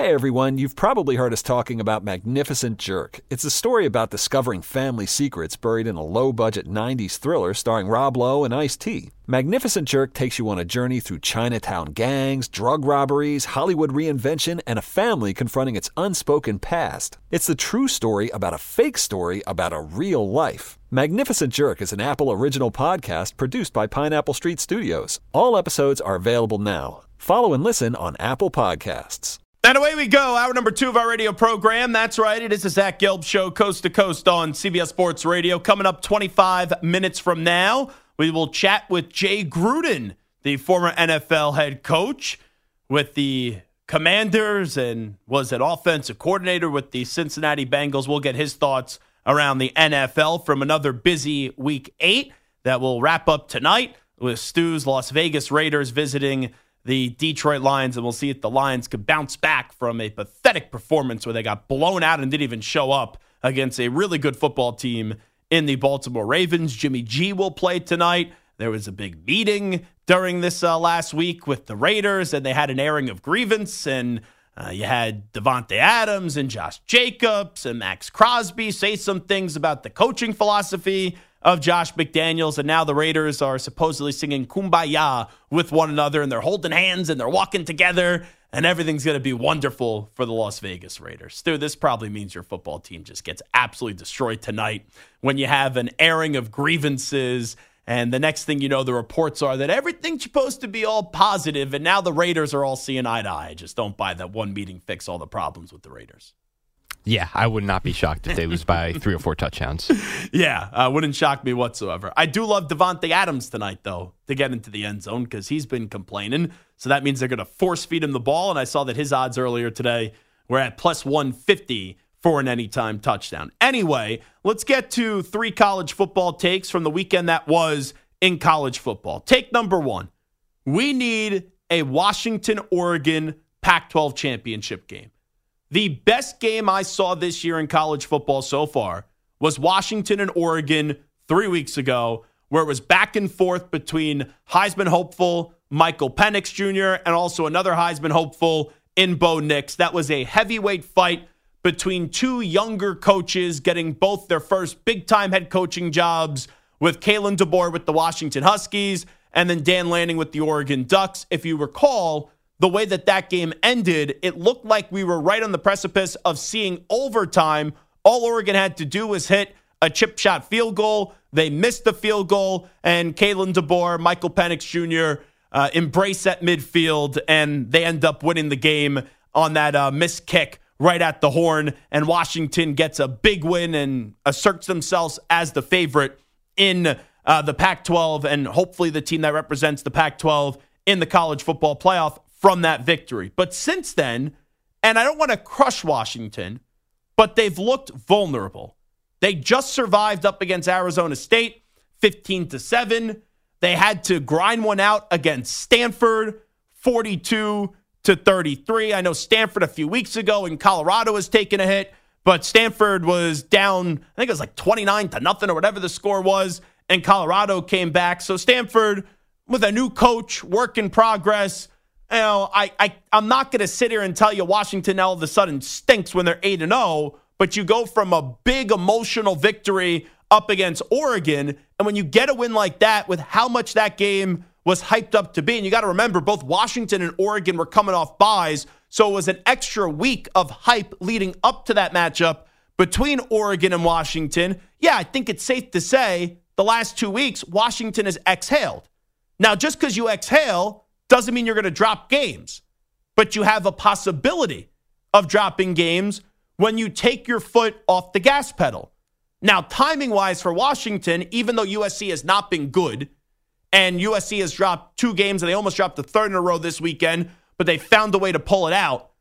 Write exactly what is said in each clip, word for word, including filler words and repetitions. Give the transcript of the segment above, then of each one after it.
Hey everyone, you've probably heard us talking about Magnificent Jerk. It's a story about discovering family secrets buried in a low-budget nineties thriller starring Rob Lowe and Ice-T. Magnificent Jerk takes you on a journey through Chinatown gangs, drug robberies, Hollywood reinvention, and a family confronting its unspoken past. It's the true story about a fake story about a real life. Magnificent Jerk is an Apple original podcast produced by Pineapple Street Studios. All episodes are available now. Follow and listen on Apple Podcasts. And away we go, hour number two of our radio program. That's right, it is the Zach Gelb Show, coast to coast on C B S Sports Radio. Coming up twenty-five minutes from now, we will chat with Jay Gruden, the former N F L head coach with the Commanders and was an offensive coordinator with the Cincinnati Bengals. We'll get his thoughts around the N F L from another busy week eight that will wrap up tonight with Stu's Las Vegas Raiders visiting the Detroit Lions, and we'll see if the Lions could bounce back from a pathetic performance where they got blown out and didn't even show up against a really good football team in the Baltimore Ravens. Jimmy G will play tonight. There was a big meeting during this uh, last week with the Raiders, and they had an airing of grievance, and uh, you had Devontae Adams and Josh Jacobs and Max Crosby say some things about the coaching philosophy of Josh McDaniels, and now the Raiders are supposedly singing Kumbaya with one another, and they're holding hands, and they're walking together, and everything's going to be wonderful for the Las Vegas Raiders. Stu, this probably means your football team just gets absolutely destroyed tonight when you have an airing of grievances, and the next thing you know, the reports are that everything's supposed to be all positive, and now the Raiders are all seeing eye to eye. I just don't buy that one meeting fix all the problems with the Raiders. Yeah, I would not be shocked if they lose by three or four touchdowns. Yeah, uh, wouldn't shock me whatsoever. I do love Devontae Adams tonight, though, to get into the end zone because he's been complaining. So that means they're going to force feed him the ball. And I saw that his odds earlier today were at plus one fifty for an anytime touchdown. Anyway, let's get to three college football takes from the weekend that was in college football. Take number one. We need a Washington-Oregon Pac twelve championship game. The best game I saw this year in college football so far was Washington and Oregon three weeks ago, where it was back and forth between Heisman hopeful Michael Penix Junior and also another Heisman hopeful in Bo Nix. That was a heavyweight fight between two younger coaches getting both their first big-time head coaching jobs, with Kalen DeBoer with the Washington Huskies and then Dan Lanning with the Oregon Ducks. If you recall, the way that that game ended, it looked like we were right on the precipice of seeing overtime. All Oregon had to do was hit a chip shot field goal. They missed the field goal, and Kalen DeBoer, Michael Penix Junior Uh, embrace at midfield, and they end up winning the game on that uh, missed kick right at the horn, and Washington gets a big win and asserts themselves as the favorite in uh, the Pac twelve, and hopefully the team that represents the Pac twelve in the college football playoff from that victory. But since then, and I don't want to crush Washington, but they've looked vulnerable. They just survived up against Arizona State, fifteen to seven. They had to grind one out against Stanford, forty-two to thirty-three. I know Stanford a few weeks ago in Colorado was taking a hit, but Stanford was down, I think it was like twenty-nine to nothing or whatever the score was, and Colorado came back. So Stanford, with a new coach, work in progress. You know, I, I, I'm not going to sit here and tell you Washington all of a sudden stinks when they're eight and oh, but you go from a big emotional victory up against Oregon, and when you get a win like that with how much that game was hyped up to be, and you got to remember both Washington and Oregon were coming off byes, so it was an extra week of hype leading up to that matchup between Oregon and Washington. Yeah, I think it's safe to say the last two weeks, Washington has exhaled. Now, just because you exhale doesn't mean you're going to drop games, but you have a possibility of dropping games when you take your foot off the gas pedal. Now, timing-wise for Washington, even though U S C has not been good, and U S C has dropped two games, and they almost dropped the third in a row this weekend, but they found a way to pull it out.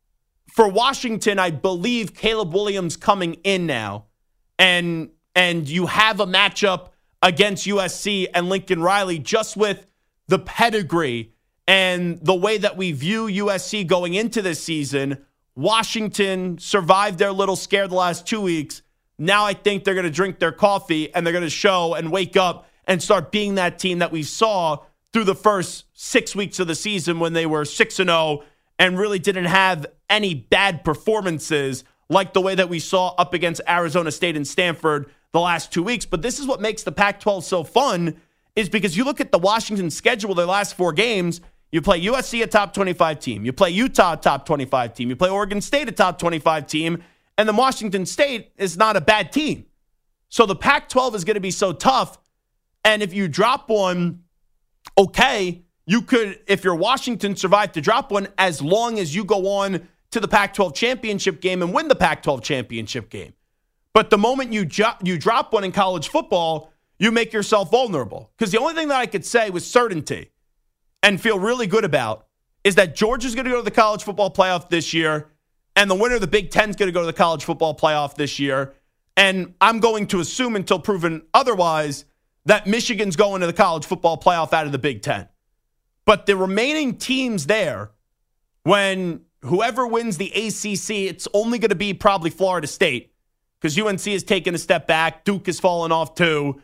For Washington, I believe Caleb Williams coming in now, and, and you have a matchup against U S C and Lincoln Riley just with the pedigree and the way that we view U S C going into this season. Washington survived their little scare the last two weeks. Now I think they're going to drink their coffee and they're going to show and wake up and start being that team that we saw through the first six weeks of the season when they were six and oh and really didn't have any bad performances like the way that we saw up against Arizona State and Stanford the last two weeks. But this is what makes the Pac twelve so fun, is because you look at the Washington schedule, their last four games, you play U S C, a top twenty-five team. You play Utah, a top twenty-five team. You play Oregon State, a top twenty-five team. And then Washington State is not a bad team. So the Pac twelve is going to be so tough. And if you drop one, okay, you could, if you're Washington, survive to drop one as long as you go on to the Pac twelve championship game and win the Pac twelve championship game. But the moment you, jo- you drop one in college football, you make yourself vulnerable. Because the only thing that I could say with certainty and feel really good about is that Georgia's going to go to the college football playoff this year, and the winner of the Big Ten is going to go to the college football playoff this year. And I'm going to assume, until proven otherwise, that Michigan's going to the college football playoff out of the Big Ten. But the remaining teams there, when whoever wins the A C C, it's only going to be probably Florida State, because U N C has taken a step back. Duke has fallen off too.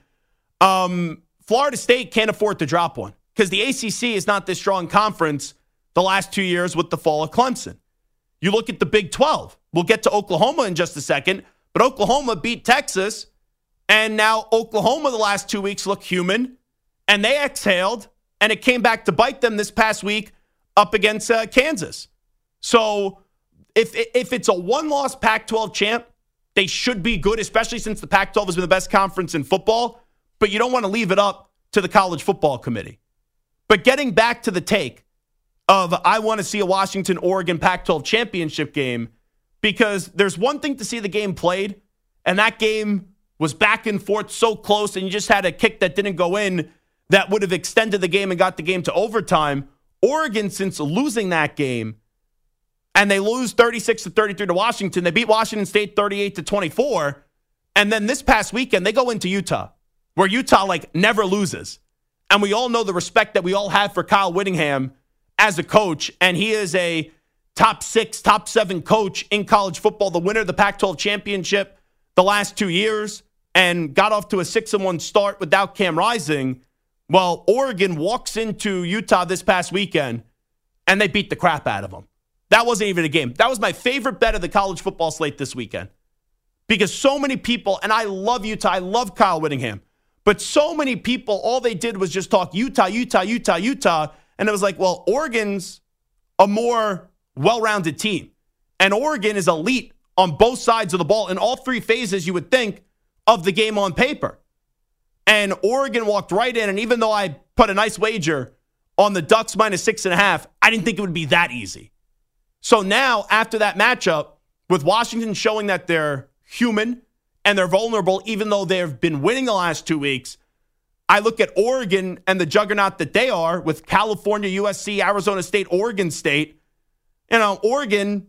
Um, Florida State can't afford to drop one, because the A C C is not this strong conference the last two years with the fall of Clemson. You look at the Big twelve. We'll get to Oklahoma in just a second, but Oklahoma beat Texas, and now Oklahoma the last two weeks look human, and they exhaled, and it came back to bite them this past week up against uh, Kansas. So if if it's a one-loss Pac twelve champ, they should be good, especially since the Pac twelve has been the best conference in football, but you don't want to leave it up to the College Football Committee. But getting back to the take of I want to see a Washington-Oregon Pac twelve championship game, because there's one thing to see the game played, and that game was back and forth so close, and you just had a kick that didn't go in that would have extended the game and got the game to overtime. Oregon, since losing that game, and they lose thirty-six to thirty-three to Washington, they beat Washington State thirty-eight to twenty-four, and then this past weekend, they go into Utah, where Utah, like, never loses. And we all know the respect that we all have for Kyle Whittingham as a coach, and he is a top six, top seven coach in college football, the winner of the Pac twelve championship the last two years, and got off to a six and one start without Cam Rising. Well, Oregon walks into Utah this past weekend, and they beat the crap out of them. That wasn't even a game. That was my favorite bet of the college football slate this weekend, because so many people, and I love Utah, I love Kyle Whittingham, but so many people, all they did was just talk Utah, Utah, Utah, Utah, and it was like, well, Oregon's a more well-rounded team. And Oregon is elite on both sides of the ball in all three phases, you would think, of the game on paper. And Oregon walked right in, and even though I put a nice wager on the Ducks minus six and a half, I didn't think it would be that easy. So now, after that matchup, with Washington showing that they're human and they're vulnerable, even though they've been winning the last two weeks, I look at Oregon and the juggernaut that they are with California, U S C, Arizona State, Oregon State. You know, Oregon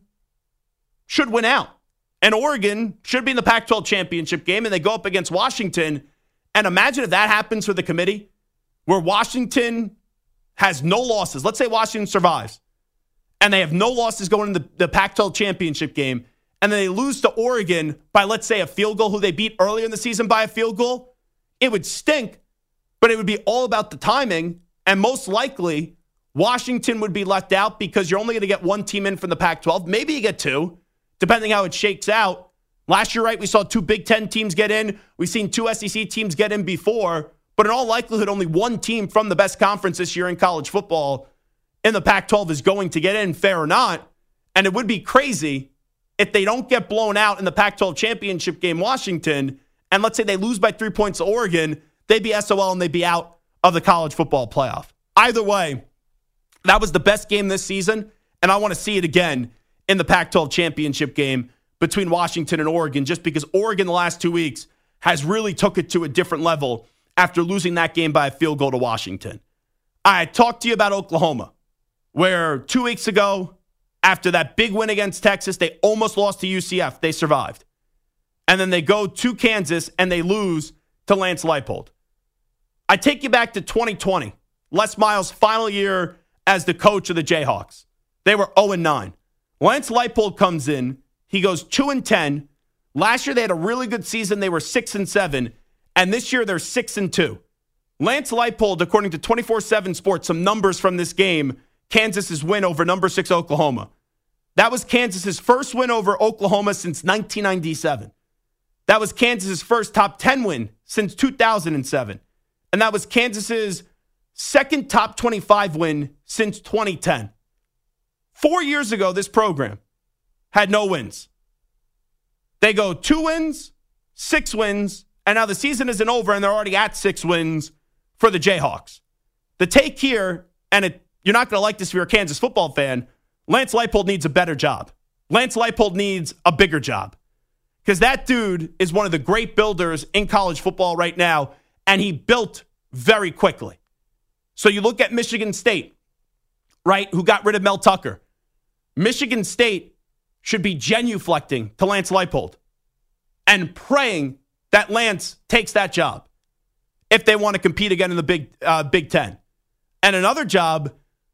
should win out. And Oregon should be in the Pac twelve championship game, and they go up against Washington. And imagine if that happens for the committee, where Washington has no losses. Let's say Washington survives, and they have no losses going into the, the Pac twelve championship game, and then they lose to Oregon by, let's say, a field goal, who they beat earlier in the season by a field goal. It would stink. But it would be all about the timing, and most likely Washington would be left out, because you're only going to get one team in from the Pac twelve. Maybe you get two, depending how it shakes out. Last year, right, we saw two Big Ten teams get in. We've seen two S E C teams get in before. But in all likelihood, only one team from the best conference this year in college football in the Pac twelve is going to get in, fair or not. And it would be crazy if they don't get blown out in the Pac twelve championship game, Washington, and let's say they lose by three points to Oregon, they'd be S O L and they'd be out of the college football playoff. Either way, that was the best game this season, and I want to see it again in the Pac twelve championship game between Washington and Oregon, just because Oregon the last two weeks has really took it to a different level after losing that game by a field goal to Washington. I talked to you about Oklahoma, where two weeks ago, after that big win against Texas, they almost lost to U C F. They survived. And then they go to Kansas, and they lose to Lance Leipold. I take you back to twenty twenty, Les Miles' final year as the coach of the Jayhawks. They were oh and nine. Lance Leipold comes in. He goes two and ten. Last year, they had a really good season. They were six and seven. And this year, they're six and two. Lance Leipold, according to twenty-four seven Sports, some numbers from this game, Kansas's win over number six Oklahoma. That was Kansas's first win over Oklahoma since nineteen ninety-seven. That was Kansas's first top ten win since two thousand seven. And that was Kansas's second top twenty-five win since twenty ten. Four years ago, this program had no wins. They go two wins, six wins, and now the season isn't over and they're already at six wins for the Jayhawks. The take here, and it, you're not going to like this if you're a Kansas football fan, Lance Leipold needs a better job. Lance Leipold needs a bigger job. Because that dude is one of the great builders in college football right now, and he built very quickly. So you look at Michigan State, right, who got rid of Mel Tucker. Michigan State should be genuflecting to Lance Leipold and praying that Lance takes that job if they want to compete again in the Big uh, Big Ten. And another job,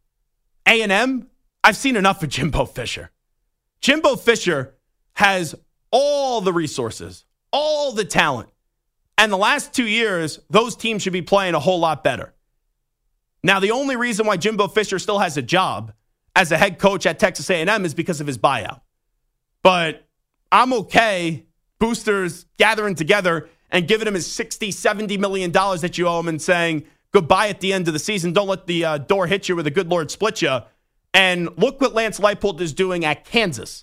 A and M, I've seen enough of Jimbo Fisher. Jimbo Fisher has all the resources, all the talent. And the last two years, those teams should be playing a whole lot better. Now, the only reason why Jimbo Fisher still has a job as a head coach at Texas A and M is because of his buyout. But I'm okay, boosters gathering together and giving him his sixty, seventy million dollars that you owe him and saying goodbye at the end of the season. Don't let the uh, door hit you where the good Lord split you. And look what Lance Leipold is doing at Kansas.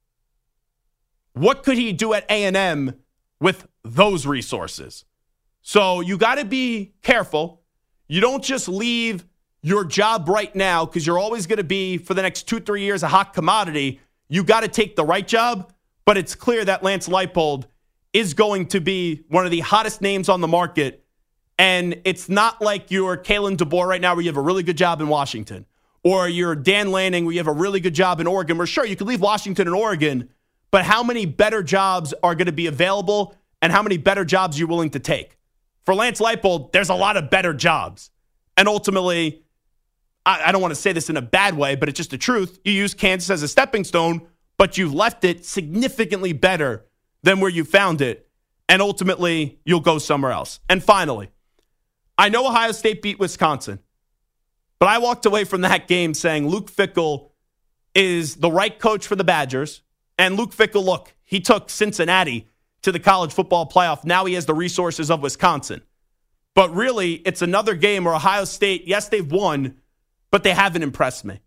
What could he do at A and M with those resources? So you got to be careful. You don't just leave your job right now because you're always going to be, for the next two, three years, a hot commodity. You got to take the right job, but it's clear that Lance Leipold is going to be one of the hottest names on the market. And it's not like you're Kalen DeBoer right now where you have a really good job in Washington, or you're Dan Lanning where you have a really good job in Oregon. Where sure, you could leave Washington and Oregon, but how many better jobs are going to be available and how many better jobs you're willing to take? For Lance Leipold, there's a lot of better jobs. And ultimately, I, I don't want to say this in a bad way, but it's just the truth. You use Kansas as a stepping stone, but you've left it significantly better than where you found it. And ultimately, you'll go somewhere else. And finally, I know Ohio State beat Wisconsin, but I walked away from that game saying Luke Fickell is the right coach for the Badgers. And Luke Fickell, look, he took Cincinnati to the college football playoff. Now he has the resources of Wisconsin. But really, it's another game where Ohio State, yes, they've won, but they haven't impressed me.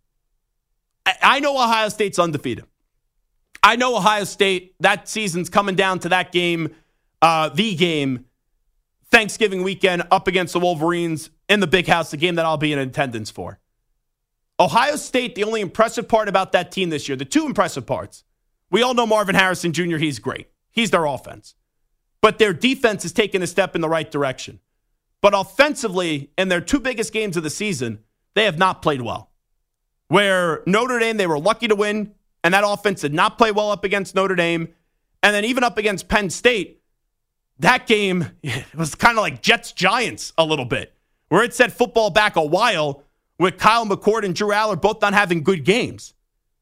I, I know Ohio State's undefeated. I know Ohio State, that season's coming down to that game, uh, the game, Thanksgiving weekend up against the Wolverines in the Big House, the game that I'll be in attendance for. Ohio State, the only impressive part about that team this year, the two impressive parts, we all know Marvin Harrison Junior, he's great. He's their offense. But their defense has taken a step in the right direction. But offensively, in their two biggest games of the season, they have not played well. Where Notre Dame, they were lucky to win, and that offense did not play well up against Notre Dame. And then even up against Penn State, that game it was kind of like Jets-Giants a little bit, where it set football back a while with Kyle McCord and Drew Aller both not having good games.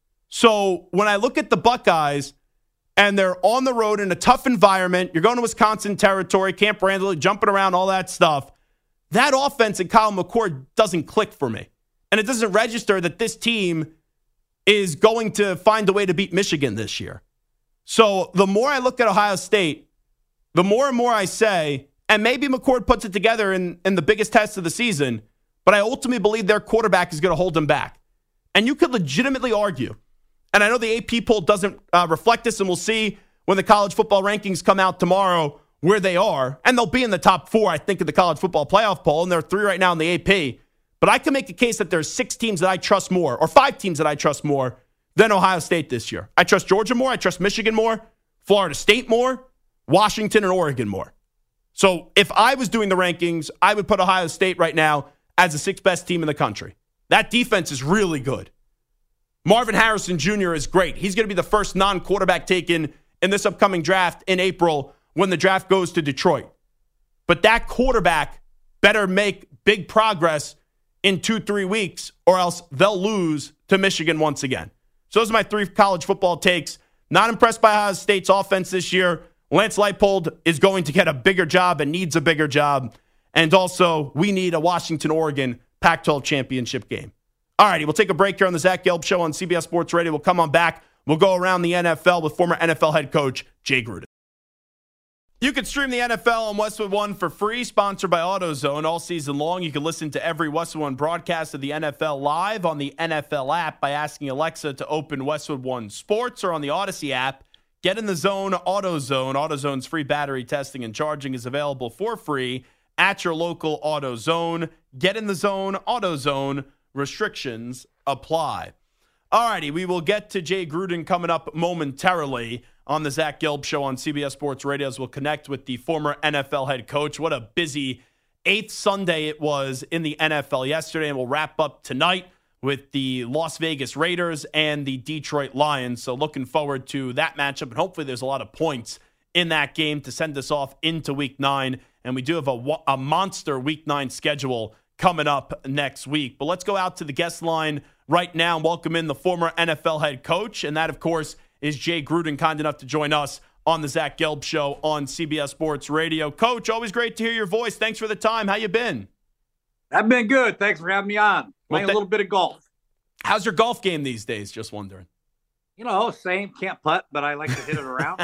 So when I look at the Buckeyes, and they're on the road in a tough environment, you're going to Wisconsin territory, Camp Randall, jumping around, all that stuff, that offense and Kyle McCord doesn't click for me. And it doesn't register that this team is going to find a way to beat Michigan this year. So the more I look at Ohio State, the more and more I say, and maybe McCord puts it together in, in the biggest test of the season, but I ultimately believe their quarterback is going to hold them back. And you could legitimately argue, and I know the A P poll doesn't uh, reflect this, and we'll see when the college football rankings come out tomorrow where they are. And they'll be in the top four, I think, of the college football playoff poll, and there are three right now in the A P. But I can make a case that there's six teams that I trust more, or five teams that I trust more than Ohio State this year. I trust Georgia more, I trust Michigan more, Florida State more, Washington and Oregon more. So if I was doing the rankings, I would put Ohio State right now as the sixth best team in the country. That defense is really good. Marvin Harrison Junior is great. He's going to be the first non-quarterback taken in this upcoming draft in April when the draft goes to Detroit. But that quarterback better make big progress in two, three weeks, or else they'll lose to Michigan once again. So those are my three college football takes. Not impressed by Ohio State's offense this year. Lance Leipold is going to get a bigger job and needs a bigger job. And also, we need a Washington-Oregon Pac twelve championship game. All righty, we'll take a break here on the Zach Gelb Show on C B S Sports Radio. We'll come on back. We'll go around the N F L with former N F L head coach Jay Gruden. You can stream the N F L on Westwood One for free, sponsored by AutoZone all season long. You can listen to every Westwood One broadcast of the N F L live on the N F L app by asking Alexa to open Westwood One Sports, or on the Odyssey app. Get in the zone, AutoZone. AutoZone's free battery testing and charging is available for free at your local AutoZone. Get in the zone, AutoZone. Restrictions apply. All righty, we will get to Jay Gruden coming up momentarily on the Zach Gelb Show on C B S Sports Radio, as we'll connect with the former N F L head coach. What a busy eighth Sunday it was in the N F L yesterday, and we'll wrap up tonight with the Las Vegas Raiders and the Detroit Lions. So looking forward to that matchup, and hopefully there's a lot of points in that game to send us off into Week nine. And we do have a, a monster Week nine schedule coming up next week. But let's go out to the guest line right now and welcome in the former N F L head coach. And that, of course, is Jay Gruden, kind enough to join us on the Zach Gelb Show on C B S Sports Radio. Coach, always great to hear your voice. Thanks for the time. How you been? I've been good. Thanks for having me on. Playing well, th- a little bit of golf. How's your golf game these days? Just wondering. You know, same. Can't putt, but I like to hit it around.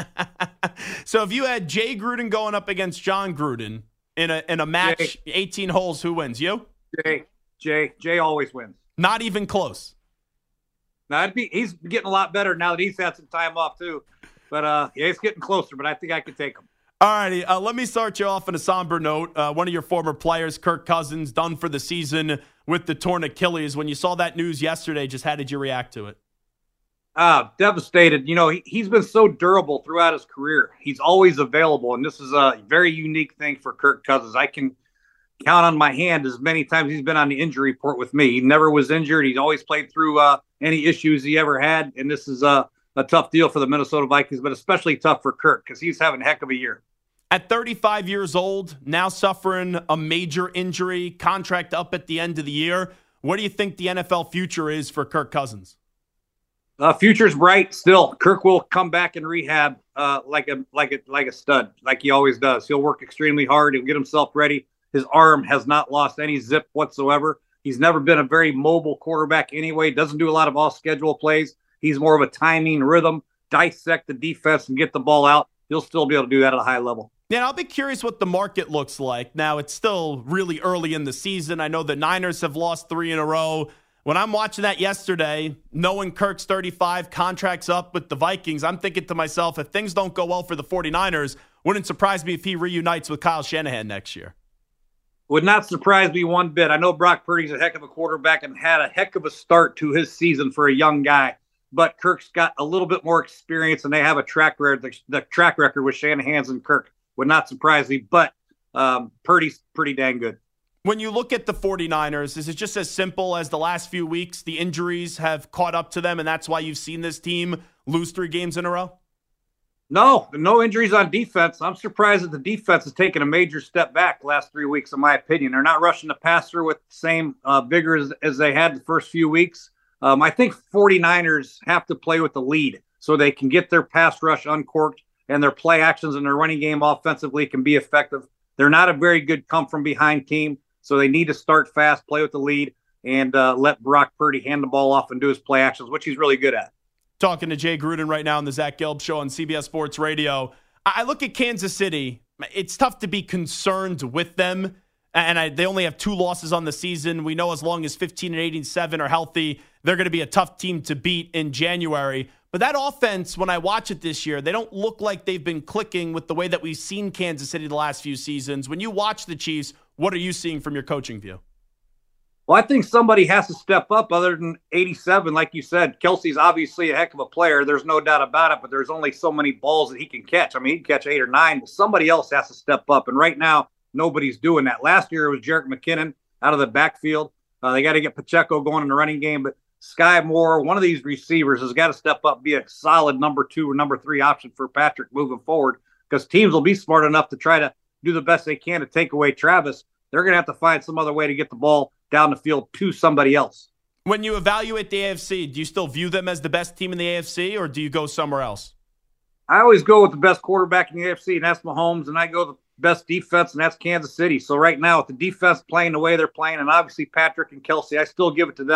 So if you had Jay Gruden going up against John Gruden in a in a match, Jay. eighteen holes, who wins? You? Jay. Jay. Jay always wins. Not even close. Now, it'd be, he's getting a lot better now that he's had some time off, too. But, uh, yeah, he's getting closer, but I think I can take him. All righty. Uh, let me start you off on a somber note. Uh, one of your former players, Kirk Cousins, done for the season with the torn Achilles. When you saw that news yesterday, just how did you react to it? Uh, devastated. You know, he, he's been so durable throughout his career. He's always available, and this is a very unique thing for Kirk Cousins. I can count on my hand as many times he's been on the injury report with me. He never was injured. He's always played through uh, any issues he ever had, and this is a, a tough deal for the Minnesota Vikings, but especially tough for Kirk because he's having a heck of a year. At thirty-five years old, now suffering a major injury, contract up at the end of the year, what do you think the N F L future is for Kirk Cousins? Uh, future's bright still. Kirk will come back and rehab uh, like a like a like a stud, like he always does. He'll work extremely hard. He'll get himself ready. His arm has not lost any zip whatsoever. He's never been a very mobile quarterback anyway. Doesn't do a lot of off-schedule plays. He's more of a timing, rhythm, dissect the defense and get the ball out. He'll still be able to do that at a high level. Yeah, I'll be curious what the market looks like. Now, it's still really early in the season. I know the Niners have lost three in a row. When I'm watching that yesterday, knowing Kirk's thirty-five, contracts up with the Vikings, I'm thinking to myself, if things don't go well for the 49ers, wouldn't surprise me if he reunites with Kyle Shanahan next year. Would not surprise me one bit. I know Brock Purdy's a heck of a quarterback and had a heck of a start to his season for a young guy, but Kirk's got a little bit more experience, and they have a track record. The, the track record with Shanahan's and Kirk would not surprise me, but um, Purdy's pretty dang good. When you look at the 49ers, is it just as simple as the last few weeks, the injuries have caught up to them, and that's why you've seen this team lose three games in a row? No, no injuries on defense. I'm surprised that the defense has taken a major step back the last three weeks, in my opinion. They're not rushing the passer with the same uh, vigor as, as they had the first few weeks. Um, I think 49ers have to play with the lead so they can get their pass rush uncorked and their play actions and their running game offensively can be effective. They're not a very good come-from-behind team, so they need to start fast, play with the lead, and uh, let Brock Purdy hand the ball off and do his play actions, which he's really good at. Talking to Jay Gruden right now on the Zach Gelb Show on C B S Sports Radio. I look at Kansas City. It's tough to be concerned with them, and I, they only have two losses on the season. We know as long as fifteen and eighty-seven are healthy, they're going to be a tough team to beat in January. But that offense, when I watch it this year, they don't look like they've been clicking with the way that we've seen Kansas City the last few seasons. When you watch the Chiefs, what are you seeing from your coaching view? Well, I think somebody has to step up other than eighty-seven. Like you said, Kelsey's obviously a heck of a player. There's no doubt about it, but there's only so many balls that he can catch. I mean, he can catch eight or nine, but somebody else has to step up. And right now, nobody's doing that. Last year, it was Jerick McKinnon out of the backfield. Uh, they got to get Pacheco going in the running game, but Sky Moore, one of these receivers, has got to step up, be a solid number two or number three option for Patrick moving forward, because teams will be smart enough to try to do the best they can to take away Travis. They're going to have to find some other way to get the ball down the field to somebody else. When you evaluate the A F C, do you still view them as the best team in the A F C, or do you go somewhere else? I always go with the best quarterback in the A F C, and that's Mahomes, and I go the best defense, and that's Kansas City. So right now, with the defense playing the way they're playing, and obviously Patrick and Kelsey, I still give it to them.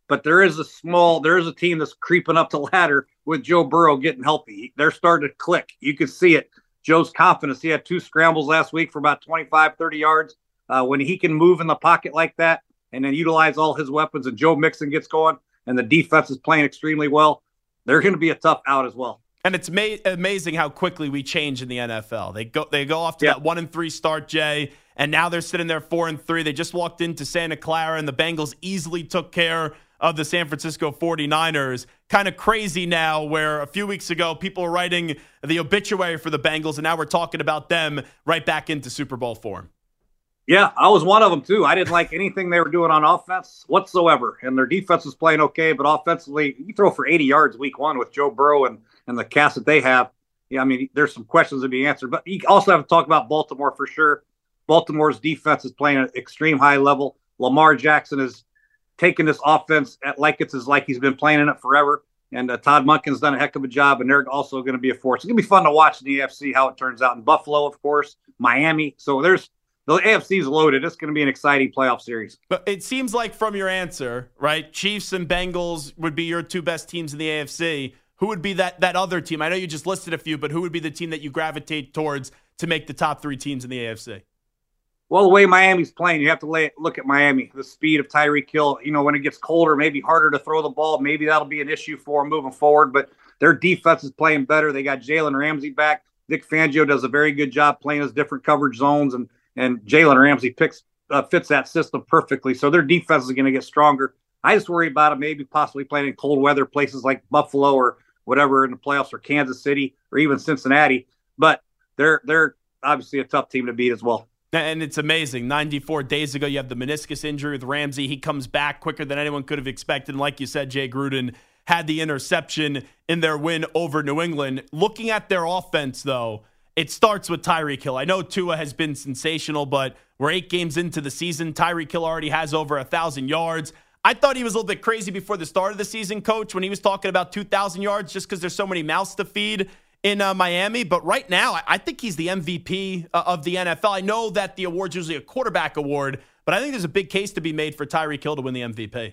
but there is a small, there is a team that's creeping up the ladder with Joe Burrow getting healthy. They're starting to click. You can see it. Joe's confidence. He had two scrambles last week for about twenty-five, thirty yards. Uh, when he can move in the pocket like that and then utilize all his weapons, and Joe Mixon gets going and the defense is playing extremely well, they're going to be a tough out as well. And it's ma- amazing how quickly we change in the N F L. They go they go off to yeah. that one and three start, Jay, and now they're sitting there four and three. They just walked into Santa Clara, and the Bengals easily took care of the San Francisco forty-niners. Kind of crazy now, where a few weeks ago people were writing the obituary for the Bengals, and now we're talking about them right back into Super Bowl form. Yeah, I was one of them too. I didn't like anything they were doing on offense whatsoever, and their defense was playing okay, but offensively, you throw for eighty yards week one with Joe Burrow and, and the cast that they have. Yeah, I mean, there's some questions to be answered, but you also have to talk about Baltimore for sure. Baltimore's defense is playing at an extreme high level. Lamar Jackson is taking this offense at like it's as like he's been playing in it forever, and uh, Todd Monken's done a heck of a job, and they're also going to be a force. It's going to be fun to watch in the A F C how it turns out in Buffalo, of course, Miami. So there's the A F C is loaded. It's going to be an exciting playoff series. But it seems like from your answer, right, Chiefs and Bengals would be your two best teams in the A F C. Who would be that that other team? I know you just listed a few, but who would be the team that you gravitate towards to make the top three teams in the A F C? Well, the way Miami's playing, you have to lay, look at Miami. The speed of Tyreek Hill, you know, when it gets colder, maybe harder to throw the ball. Maybe that'll be an issue for them moving forward. But their defense is playing better. They got Jalen Ramsey back. Vic Fangio does a very good job playing his different coverage zones, and and Jalen Ramsey picks uh, fits that system perfectly. So their defense is going to get stronger. I just worry about them maybe possibly playing in cold weather places like Buffalo or whatever in the playoffs, or Kansas City, or even Cincinnati. But they're they're obviously a tough team to beat as well. And it's amazing. ninety-four days ago, you have the meniscus injury with Ramsey. He comes back quicker than anyone could have expected. And like you said, Jay Gruden had the interception in their win over New England. Looking at their offense, though, it starts with Tyreek Hill. I know Tua has been sensational, but we're eight games into the season. Tyreek Hill already has over one thousand yards. I thought he was a little bit crazy before the start of the season, Coach, when he was talking about two thousand yards just because there's so many mouths to feed in uh, Miami. But right now, I think he's the M V P uh, of the N F L. I know that the award's usually a quarterback award, but I think there's a big case to be made for Tyreek Hill to win the M V P.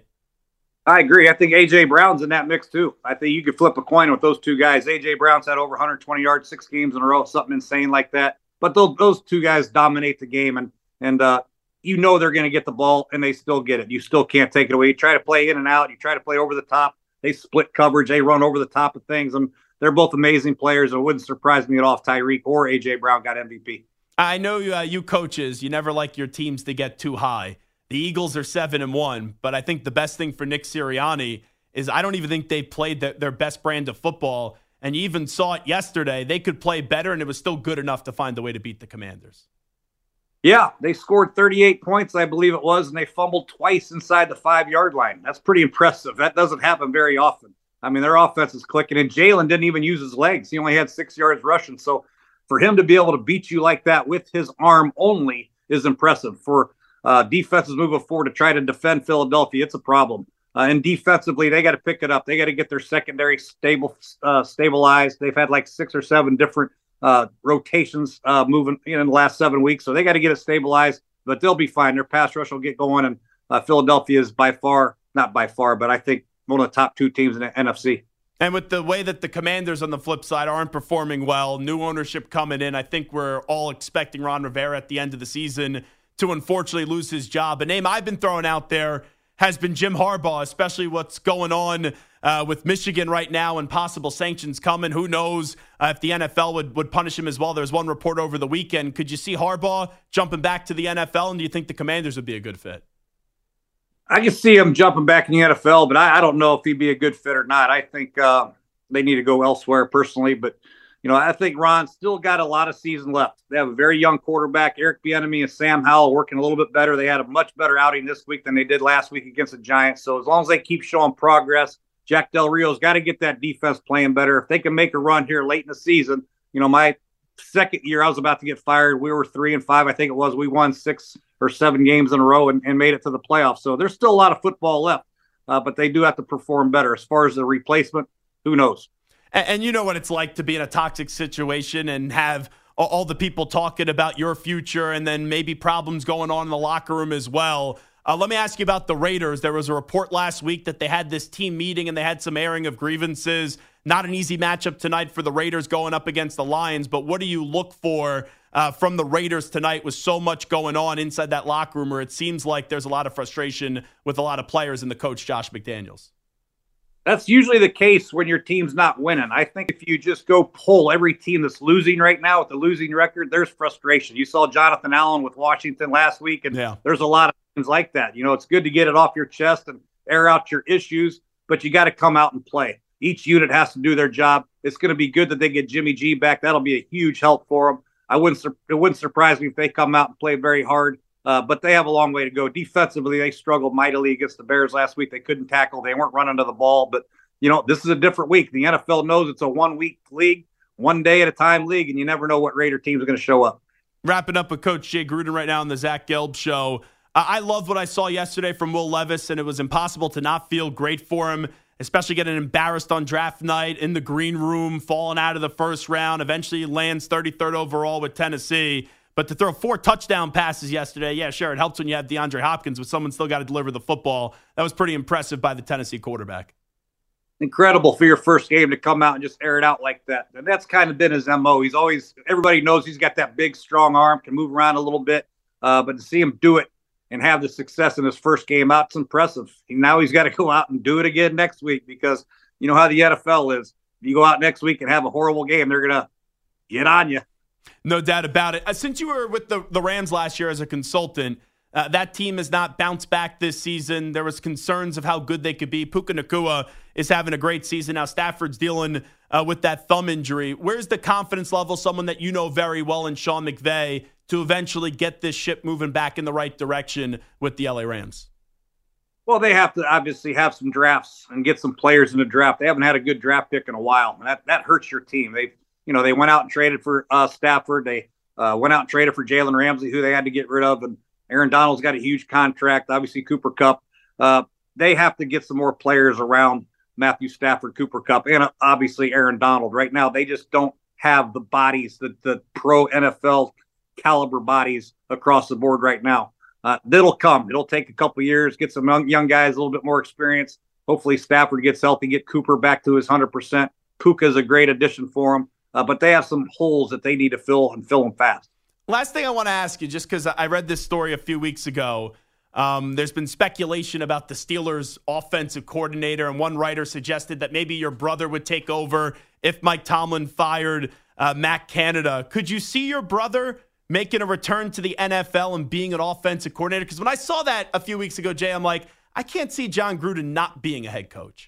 I agree. I think A J. Brown's in that mix, too. I think you could flip a coin with those two guys. A J. Brown's had over one hundred twenty yards, six games in a row, something insane like that. But those, those two guys dominate the game, and and uh, you know they're going to get the ball, and they still get it. You still can't take it away. You try to play in and out. You try to play over the top. They split coverage. They run over the top of things. And they're both amazing players. It wouldn't surprise me at all if Tyreek or A J. Brown got M V P. I know uh, you coaches, you never like your teams to get too high. The Eagles are seven and one, but I think the best thing for Nick Sirianni is I don't even think they played the, their best brand of football. And you even saw it yesterday. They could play better, and it was still good enough to find a way to beat the Commanders. Yeah, they scored thirty-eight points, I believe it was, and they fumbled twice inside the five-yard line. That's pretty impressive. That doesn't happen very often. I mean, their offense is clicking, and Jalen didn't even use his legs. He only had six yards rushing. So for him to be able to beat you like that with his arm only is impressive. For uh, defenses moving forward to try to defend Philadelphia, it's a problem. Uh, and defensively, they got to pick it up. They got to get their secondary stable, uh, stabilized. They've had like six or seven different uh, rotations uh, moving you know, in the last seven weeks. So they got to get it stabilized, but they'll be fine. Their pass rush will get going, and uh, Philadelphia is by far, not by far, but I think one of the top two teams in the N F C. And with the way that the Commanders on the flip side aren't performing well, new ownership coming in, I think we're all expecting Ron Rivera at the end of the season to unfortunately lose his job. A name I've been throwing out there has been Jim Harbaugh, especially what's going on uh, with Michigan right now and possible sanctions coming. Who knows uh, if the N F L would, would punish him as well. There's one report over the weekend. Could you see Harbaugh jumping back to the N F L, and do you think the Commanders would be a good fit? I can see him jumping back in the N F L, but I, I don't know if he'd be a good fit or not. I think uh, they need to go elsewhere personally. But, you know, I think Ron's still got a lot of season left. They have a very young quarterback, Eric Bieniemy and Sam Howell, working a little bit better. They had a much better outing this week than they did last week against the Giants. So as long as they keep showing progress, Jack Del Rio's got to get that defense playing better. If they can make a run here late in the season, you know, my second year I was about to get fired. We were three and five, I think it was. We won six or seven games in a row and, and made it to the playoffs. So there's still a lot of football left, uh, but they do have to perform better. As far as the replacement, who knows? And, and you know what it's like to be in a toxic situation and have all, all the people talking about your future and then maybe problems going on in the locker room as well. Uh, let me ask you about the Raiders. There was a report last week that they had this team meeting and they had some airing of grievances. Not an easy matchup tonight for the Raiders going up against the Lions, but what do you look for uh, from the Raiders tonight with so much going on inside that locker room where it seems like there's a lot of frustration with a lot of players and the coach, Josh McDaniels? That's usually the case when your team's not winning. I think if you just go pull every team that's losing right now with the losing record, there's frustration. You saw Jonathan Allen with Washington last week, and yeah. there's a lot of things like that. You know, it's good to get it off your chest and air out your issues, but you got to come out and play. Each unit has to do their job. It's going to be good that they get Jimmy G back. That'll be a huge help for them. I wouldn't it wouldn't surprise me if they come out and play very hard, uh, but they have a long way to go. Defensively, they struggled mightily against the Bears last week. They couldn't tackle. They weren't running to the ball, but you know, this is a different week. The N F L knows it's a one-week league, one day at a time league, and you never know what Raider teams are going to show up. Wrapping up with Coach Jay Gruden right now on the Zach Gelb Show. Uh, I loved what I saw yesterday from Will Levis, and it was impossible to not feel great for him, especially getting embarrassed on draft night in the green room, falling out of the first round, eventually lands thirty-third overall with Tennessee. But to throw four touchdown passes yesterday, yeah, sure, it helps when you have DeAndre Hopkins, but someone still got to deliver the football. That was pretty impressive by the Tennessee quarterback. Incredible for your first game to come out and just air it out like that. And that's kind of been his M O. He's always, everybody knows he's got that big, strong arm, can move around a little bit. Uh, but to see him do it and have the success in his first game out, it's impressive. Now he's got to go out and do it again next week because you know how the N F L is. If you go out next week and have a horrible game, they're going to get on you. No doubt about it. Uh, since you were with the, the Rams last year as a consultant, uh, that team has not bounced back this season. There was concerns of how good they could be. Puka Nacua is having a great season. Now Stafford's dealing uh, with that thumb injury. Where's the confidence level, someone that you know very well in Sean McVay, to eventually get this ship moving back in the right direction with the L A Rams? Well, they have to obviously have some drafts and get some players in the draft. They haven't had a good draft pick in a while, and that, that hurts your team. They You know, they went out and traded for uh, Stafford. They uh, went out and traded for Jalen Ramsey, who they had to get rid of. And Aaron Donald's got a huge contract. Obviously, Cooper Kupp. Uh, they have to get some more players around Matthew Stafford, Cooper Kupp, and uh, obviously Aaron Donald. Right now, they just don't have the bodies, the, the pro N F L caliber bodies across the board right now. Uh, that'll come. It'll take a couple years, get some young, young guys a little bit more experience. Hopefully, Stafford gets healthy, get Cooper back to his one hundred percent. Puka is a great addition for him. Uh, but they have some holes that they need to fill and fill them fast. Last thing I want to ask you, just because I read this story a few weeks ago, um, there's been speculation about the Steelers' offensive coordinator, and one writer suggested that maybe your brother would take over if Mike Tomlin fired uh, Matt Canada. Could you see your brother making a return to the N F L and being an offensive coordinator? Because when I saw that a few weeks ago, Jay, I'm like, I can't see John Gruden not being a head coach.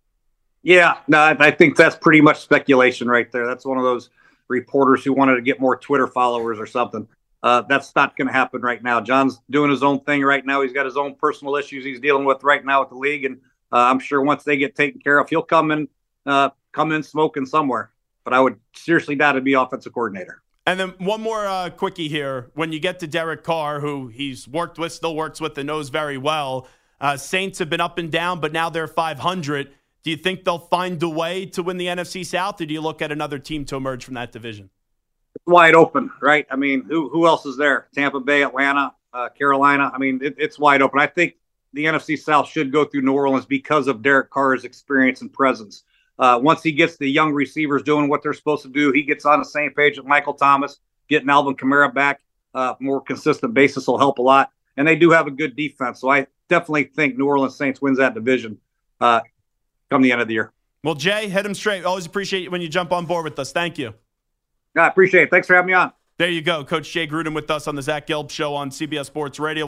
Yeah, no, I think that's pretty much speculation right there. That's one of those reporters who wanted to get more Twitter followers or something. Uh, that's not going to happen right now. John's doing his own thing right now. He's got his own personal issues he's dealing with right now with the league, and uh, I'm sure once they get taken care of, he'll come in, uh, come in smoking somewhere. But I would seriously doubt to be offensive coordinator. And then one more uh, quickie here. When you get to Derek Carr, who he's worked with, still works with, and knows very well, uh, Saints have been up and down, but now they're five hundred. Do you think they'll find a way to win the N F C South, or do you look at another team to emerge from that division? It's wide open, right? I mean, who who else is there? Tampa Bay, Atlanta, uh, Carolina. I mean, it, it's wide open. I think the N F C South should go through New Orleans because of Derek Carr's experience and presence. Uh, once he gets the young receivers doing what they're supposed to do, he gets on the same page with Michael Thomas, getting Alvin Kamara back, uh, more consistent basis will help a lot. And they do have a good defense. So I definitely think New Orleans Saints wins that division. Uh, come the end of the year. Well, Jay, hit him straight. Always appreciate it when you jump on board with us. Thank you. I appreciate it. Thanks for having me on. There you go. Coach Jay Gruden with us on the Zach Gelb Show on C B S Sports Radio.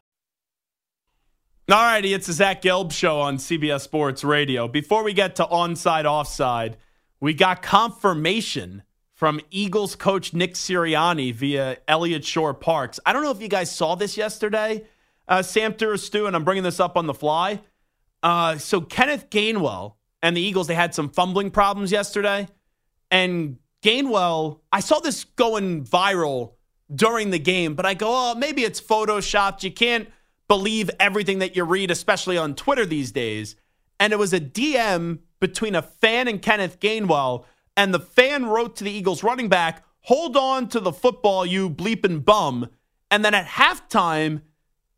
All righty, it's the Zach Gelb Show on C B S Sports Radio. Before we get to onside, offside, we got confirmation from Eagles coach Nick Sirianni via Elliott Shore Parks. I don't know if you guys saw this yesterday, uh, Samter or Stu, and I'm bringing this up on the fly. Uh, so Kenneth Gainwell and the Eagles, they had some fumbling problems yesterday. And Gainwell, I saw this going viral during the game, but I go, oh, maybe it's photoshopped. You can't believe everything that you read, especially on Twitter these days. And it was a D M between a fan and Kenneth Gainwell, and the fan wrote to the Eagles running back, hold on to the football, you bleeping bum. And then at halftime,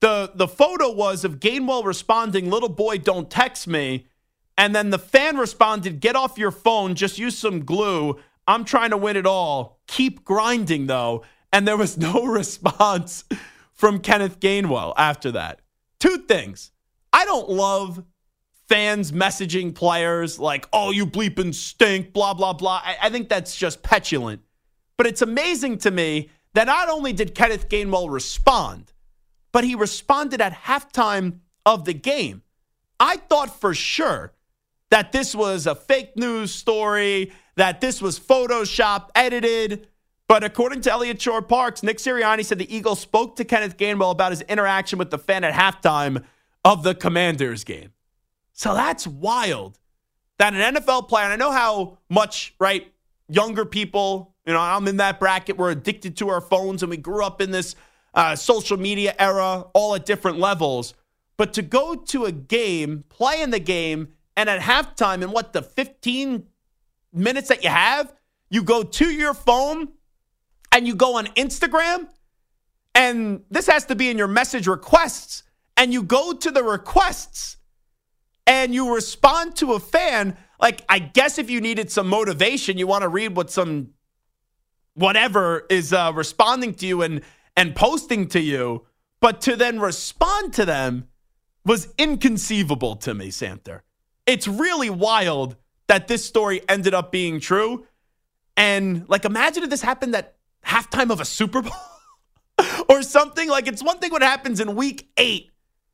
the the photo was of Gainwell responding, "Little boy, don't text me." And then the fan responded, "Get off your phone. Just use some glue. I'm trying to win it all. Keep grinding, though." And there was no response from Kenneth Gainwell after that. Two things. I don't love fans messaging players like, "Oh, you bleeping stink, blah, blah, blah." I, I think that's just petulant. But it's amazing to me that not only did Kenneth Gainwell respond, but he responded at halftime of the game. I thought for sure that this was a fake news story, that this was Photoshopped, edited. But according to Elliott Shore-Parks, Nick Sirianni said the Eagles spoke to Kenneth Gainwell about his interaction with the fan at halftime of the Commanders game. So that's wild that an N F L player, and I know how much, right, younger people, you know, I'm in that bracket, we're addicted to our phones and we grew up in this uh, social media era, all at different levels. But to go to a game, play in the game, and at halftime, in what, the fifteen minutes that you have, you go to your phone and you go on Instagram, and this has to be in your message requests, and you go to the requests and you respond to a fan. Like, I guess if you needed some motivation, you want to read what some whatever is uh, responding to you and, and posting to you, but to then respond to them was inconceivable to me, Samter. It's really wild that this story ended up being true. And, like, imagine if this happened at halftime of a Super Bowl or something. Like, it's one thing when it happens in week eight.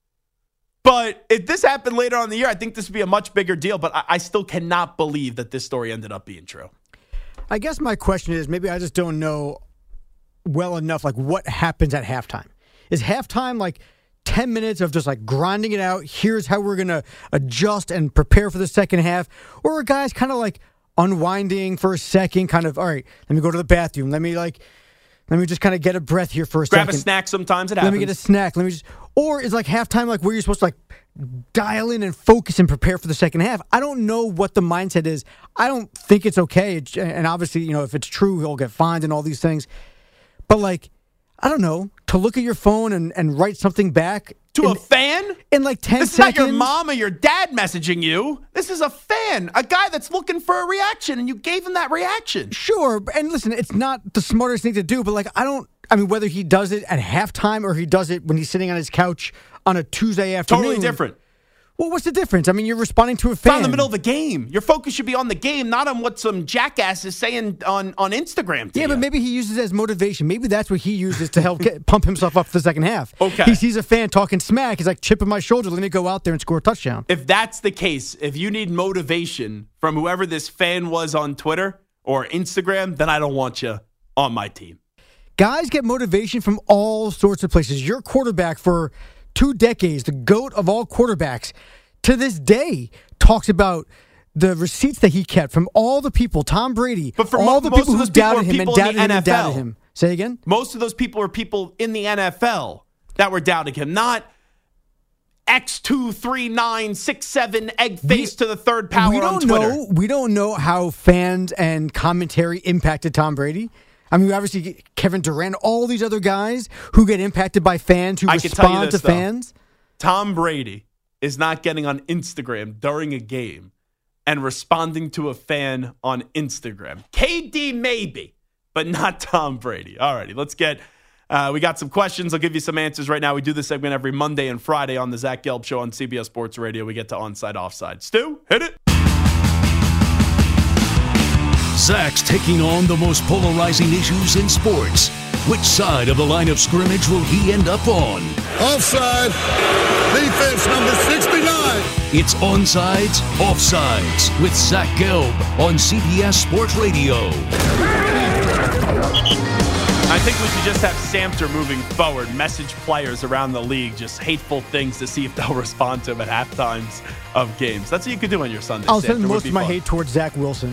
But if this happened later on in the year, I think this would be a much bigger deal. But I, I still cannot believe that this story ended up being true. I guess my question is, maybe I just don't know well enough, like, what happens at halftime. Is halftime, like, ten minutes of just, like, grinding it out? Here's how we're going to adjust and prepare for the second half. Or are guys kind of, like, unwinding for a second, kind of, all right, let me go to the bathroom. Let me, like, let me just kind of get a breath here for a Grab second. Grab a snack sometimes. It let happens. Let me get a snack. Let me just, or is, like, halftime, like, where you're supposed to, like, dial in and focus and prepare for the second half? I don't know what the mindset is. I don't think it's okay. It's, and obviously, you know, if it's true, he'll get fined and all these things. But, like, I don't know, to look at your phone and, and write something back. To in, a fan? In like ten this seconds. This is not your mom or your dad messaging you. This is a fan, a guy that's looking for a reaction, and you gave him that reaction. Sure, and listen, it's not the smartest thing to do, but like, I don't, I mean, whether he does it at halftime or he does it when he's sitting on his couch on a Tuesday afternoon. Totally different. Well, what's the difference? I mean, you're responding to a fan. It's in the middle of a game. Your focus should be on the game, not on what some jackass is saying on, on Instagram to Yeah, you. but maybe he uses it as motivation. Maybe that's what he uses to help get, pump himself up for the second half. Okay. He sees a fan talking smack. He's like, chip on my shoulder. Let me go out there and score a touchdown. If that's the case, if you need motivation from whoever this fan was on Twitter or Instagram, then I don't want you on my team. Guys get motivation from all sorts of places. Your quarterback for two decades, the GOAT of all quarterbacks, to this day, talks about the receipts that he kept from all the people, Tom Brady, but for all mo- the most people of who those people doubted are him and people doubted in him the and N F L. doubted him. Say again? Most of those people were people in the N F L that were doubting him, not X two three nine six seven egg face we, to the third power we don't on Twitter. Know, we don't know how fans and commentary impacted Tom Brady. I mean, obviously, Kevin Durant, all these other guys who get impacted by fans who I respond can tell you this, to though. fans. Tom Brady is not getting on Instagram during a game and responding to a fan on Instagram. K D maybe, but not Tom Brady. All righty, let's get, uh, we got some questions. I'll give you some answers right now. We do this segment every Monday and Friday on the Zach Gelb Show on C B S Sports Radio. We get to onside, offside. Stu, hit it. Zach's taking on the most polarizing issues in sports. Which side of the line of scrimmage will he end up on? Offside. Defense number sixty-nine. It's Onsides, Offsides with Zach Gelb on C B S Sports Radio. I think we should just have Samter moving forward, message players around the league just hateful things to see if they'll respond to them at half times of games. That's what you could do on your Sunday. I'll Samter. send most of my fun. hate towards Zach Wilson.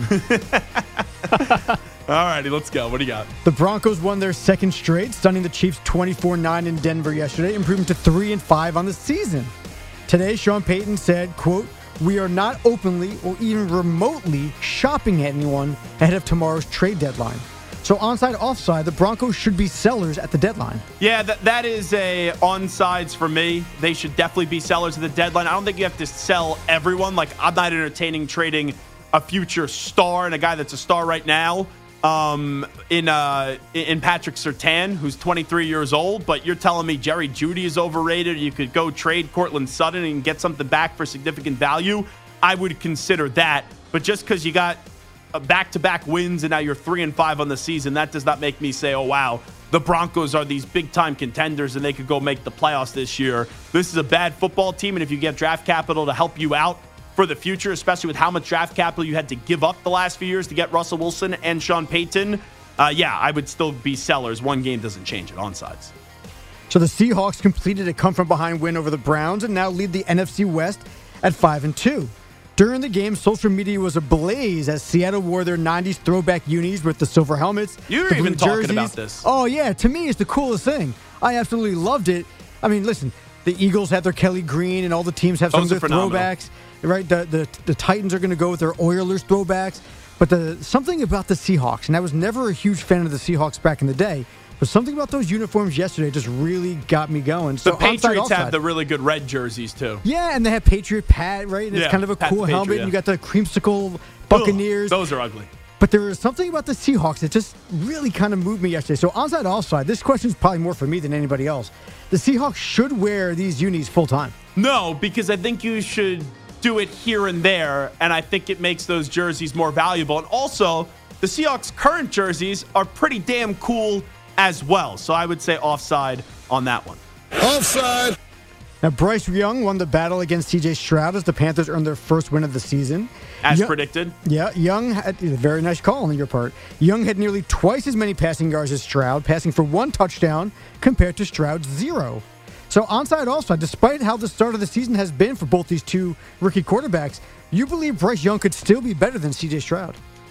All righty, let's go. What do you got? The Broncos won their second straight, stunning the Chiefs twenty-four nine in Denver yesterday, improving to three and five on the season. Today, Sean Payton said, quote, "We are not openly or even remotely shopping at anyone ahead of tomorrow's trade deadline. So onside, offside, the Broncos should be sellers at the deadline. Yeah, that that is a onsides for me. They should definitely be sellers at the deadline. I don't think you have to sell everyone. Like, I'm not entertaining trading a future star and a guy that's a star right now um, in uh, in Patrick Surtain, who's twenty-three years old. But you're telling me Jerry Jeudy is overrated. You could go trade Cortland Sutton and get something back for significant value. I would consider that. But just because you got back-to-back wins and now you're three and five on the season, that does not make me say, oh wow, the Broncos are these big-time contenders and they could go make the playoffs this year. This is a bad football team, and if you get draft capital to help you out for the future, especially with how much draft capital you had to give up the last few years to get Russell Wilson and Sean Payton, uh, yeah, I would still be sellers. One game doesn't change it. Onsides. So the Seahawks completed a come-from-behind win over the Browns and now lead the N F C West at five and two. During the game, social media was ablaze as Seattle wore their nineties throwback unis with the silver helmets. You were the blue even talking jerseys. about this. Oh, yeah. To me, it's the coolest thing. I absolutely loved it. I mean, listen, the Eagles have their Kelly Green, and all the teams have some Those of their throwbacks. Right? The, the the Titans are going to go with their Oilers throwbacks. But the something about the Seahawks, and I was never a huge fan of the Seahawks back in the day, but something about those uniforms yesterday just really got me going. So the Patriots onside, have the really good red jerseys, too. Yeah, and they have Patriot Pat, right? And it's Yeah, kind of a Pat cool the Patriot, helmet. yeah. And you got the creamsicle Buccaneers. Ugh, those are ugly. But there was something about the Seahawks that just really kind of moved me yesterday. So onside, offside, this question is probably more for me than anybody else. The Seahawks should wear these unis full time. No, because I think you should do it here and there, and I think it makes those jerseys more valuable. And also, the Seahawks' current jerseys are pretty damn cool as well. So I would say offside on that one. Offside. Now, Bryce Young won the battle against C J Stroud as the Panthers earned their first win of the season. As Young, predicted. Yeah, Young had a very nice call on your part. Young had nearly twice as many passing yards as Stroud, passing for one touchdown compared to Stroud's zero. So onside, offside, despite how the start of the season has been for both these two rookie quarterbacks, you believe Bryce Young could still be better than C J Stroud?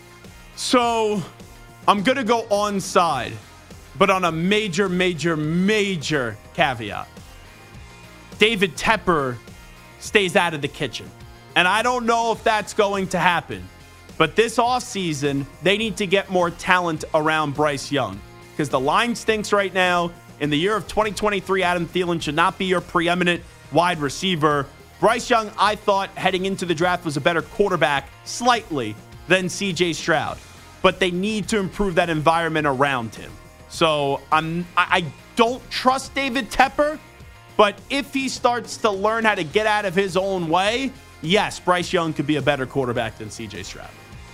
So I'm going to go onside, but on a major, major, major caveat. David Tepper stays out of the kitchen. And I don't know if that's going to happen. But this offseason, they need to get more talent around Bryce Young. Because the line stinks right now. In the year of twenty twenty-three, Adam Thielen should not be your preeminent wide receiver. Bryce Young, I thought, heading into the draft, was a better quarterback, slightly, than C J Stroud. But they need to improve that environment around him. So I'm, I, I don't trust David Tepper. But if he starts to learn how to get out of his own way, yes, Bryce Young could be a better quarterback than C J Stroud.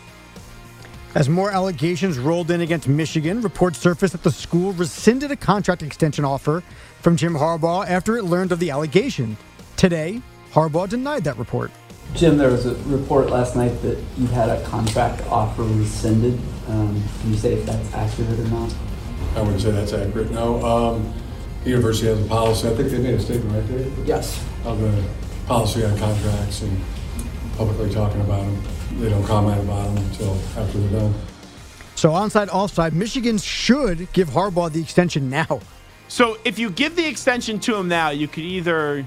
As more allegations rolled in against Michigan, reports surfaced that the school rescinded a contract extension offer from Jim Harbaugh after it learned of the allegation. Today, Harbaugh denied that report. Jim, there was a report last night that you had a contract offer rescinded. Um, can you say if that's accurate or not? I wouldn't say that's accurate, no. Um, the university has a policy. I think they made a statement right there. Yes. Of the policy on contracts and publicly talking about them. They don't comment about them until after they're done. So onside, offside, Michigan should give Harbaugh the extension now. So if you give the extension to him now, you could either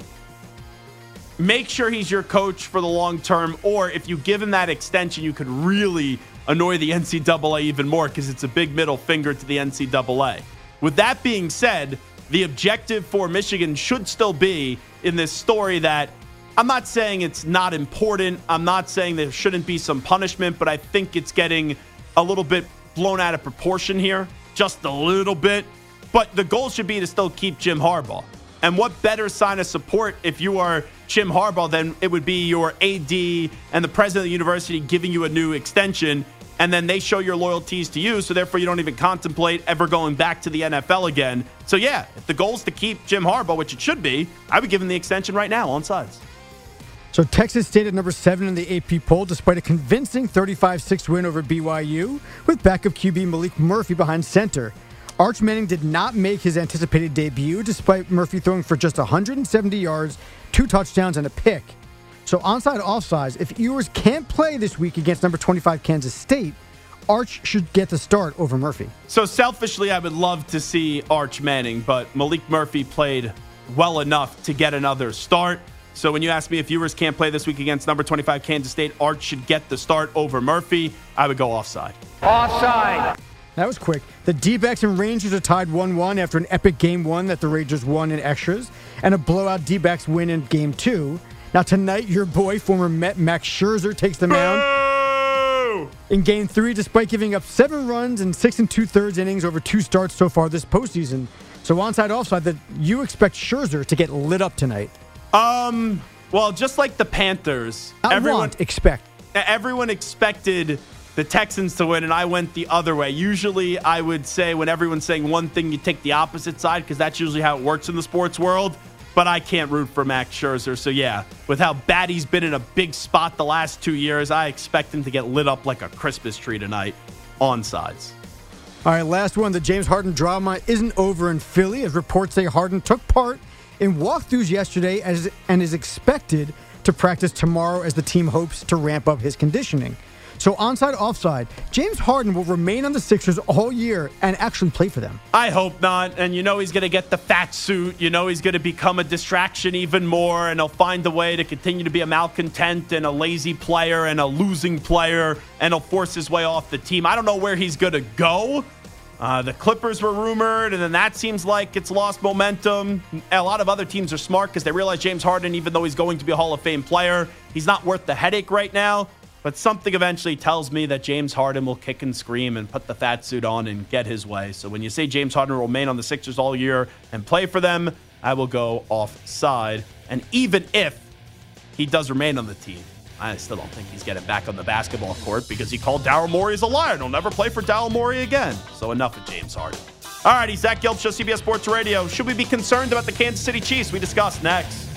make sure he's your coach for the long term, or if you give him that extension, you could really annoy the N C double A even more because it's a big middle finger to the N C double A. With that being said, the objective for Michigan should still be in this story that I'm not saying it's not important. I'm not saying there shouldn't be some punishment, but I think it's getting a little bit blown out of proportion here, just a little bit. But the goal should be to still keep Jim Harbaugh. And what better sign of support if you are Jim Harbaugh than it would be your A D and the president of the university giving you a new extension, and then they show your loyalties to you, so therefore you don't even contemplate ever going back to the N F L again. So yeah, if the goal is to keep Jim Harbaugh, which it should be, I would give him the extension right now on sides. So Texas stayed at number seven in the A P poll despite a convincing thirty-five six win over B Y U with backup Q B Malik Murphy behind center. Arch Manning did not make his anticipated debut despite Murphy throwing for just one hundred seventy yards, two touchdowns, and a pick. So onside, offsides, if Ewers can't play this week against number twenty-five Kansas State, Arch should get the start over Murphy. So selfishly, I would love to see Arch Manning, but Malik Murphy played well enough to get another start. So when you ask me if Ewers can't play this week against number twenty-five Kansas State, Arch should get the start over Murphy, I would go offside. Offside. That was quick. The D-backs and Rangers are tied one one after an epic game one that the Rangers won in extras, and a blowout D-backs win in game two. Now tonight, your boy, former Met Max Scherzer, takes the mound in game three, despite giving up seven runs in six and two-thirds innings over two starts so far this postseason. So onside, offside, that you expect Scherzer to get lit up tonight. Um, well, just like the Panthers, Not everyone want, expect. Everyone expected the Texans to win, and I went the other way. Usually, I would say when everyone's saying one thing, you take the opposite side, because that's usually how it works in the sports world. But I can't root for Max Scherzer. So, yeah, with how bad he's been in a big spot the last two years, I expect him to get lit up like a Christmas tree tonight on sides. All right, last one. The James Harden drama isn't over in Philly, as reports say Harden took part in walkthroughs yesterday as and is expected to practice tomorrow as the team hopes to ramp up his conditioning. So onside, offside, James Harden will remain on the Sixers all year and actually play for them. I hope not. And you know he's going to get the fat suit. You know he's going to become a distraction even more, and he'll find a way to continue to be a malcontent and a lazy player and a losing player, and he'll force his way off the team. I don't know where he's going to go. Uh, the Clippers were rumored, and then that seems like it's lost momentum. A lot of other teams are smart because they realize James Harden, even though he's going to be a Hall of Fame player, he's not worth the headache right now. But something eventually tells me that James Harden will kick and scream and put the fat suit on and get his way. So when you say James Harden will remain on the Sixers all year and play for them, I will go offside. And even if he does remain on the team, I still don't think he's getting back on the basketball court because he called Daryl Morey as a liar. He'll never play for Daryl Morey again. So enough of James Harden. All righty, Zach Gelb, Show, C B S Sports Radio. Should we be concerned about the Kansas City Chiefs? We discuss next.